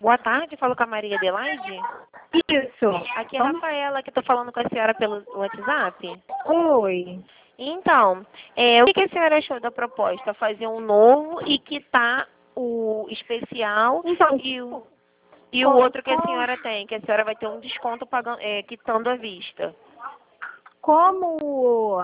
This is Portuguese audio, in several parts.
Boa tarde, falo com a Maria Adelaide. Isso. Aqui é a Rafaela, que estou falando com a senhora pelo WhatsApp. Oi. Então, o que a senhora achou da proposta? Fazer um novo e quitar o especial Então, e o outro que a senhora tem, que a senhora vai ter um desconto pagando, quitando à vista. como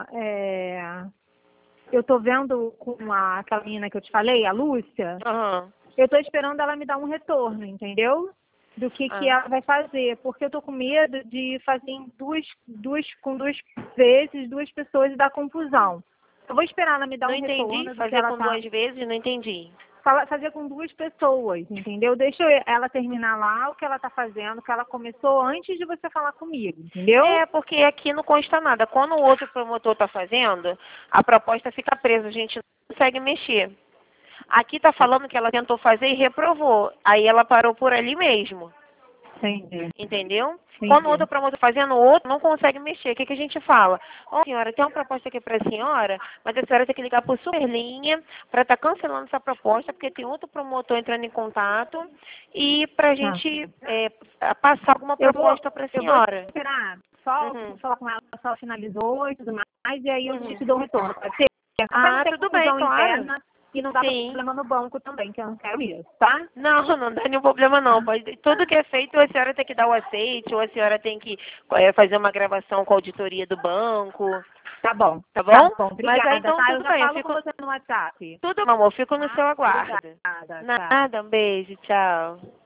eu tô vendo com aquela menina que eu te falei, a Lúcia, Aham. eu tô esperando ela me dar um retorno, entendeu? Do que ela vai fazer, porque eu tô com medo de fazer em com duas vezes, duas pessoas e dar confusão. Eu vou esperar ela me dar Não um entendi. retorno do que Fazer ela com tá. duas vezes, não entendi. Fazer com duas pessoas, entendeu? Deixa ela terminar lá o que ela tá fazendo, que ela começou antes de você falar comigo, entendeu? Porque aqui não consta nada. Quando o outro promotor está fazendo, a proposta fica presa, a gente não consegue mexer. Aqui está falando que ela tentou fazer e reprovou. Aí ela parou por ali mesmo. Entendi. Entendeu? Entendi. Quando o outro promotor fazendo, o outro não consegue mexer. O que a gente fala? Ô, senhora, tem uma proposta aqui para a senhora, mas a senhora tem que ligar por Superlinha para estar cancelando essa proposta, porque tem outro promotor entrando em contato e para a gente passar alguma proposta para a Eu vou senhora. esperar só Uhum. falar com ela se ela finalizou e tudo mais, e aí eu Uhum. te dou um retorno. Pode ser? Pra não ter Tudo bem, confusão claro. interna e não dar Sim. problema no banco também, que eu não quero isso, tá? Não, não dá nenhum problema não. Tudo que é feito, a senhora tem que dar o aceite, ou a senhora tem que fazer uma gravação com a auditoria do banco. Tá bom. Tá Tá bom? bom, Mas aí obrigada, então tá? Eu tudo já bem. falo com você no WhatsApp. Tudo bem, amor. Fico no Tá? seu aguardo. Obrigada, tchau. Nada, um beijo, tchau.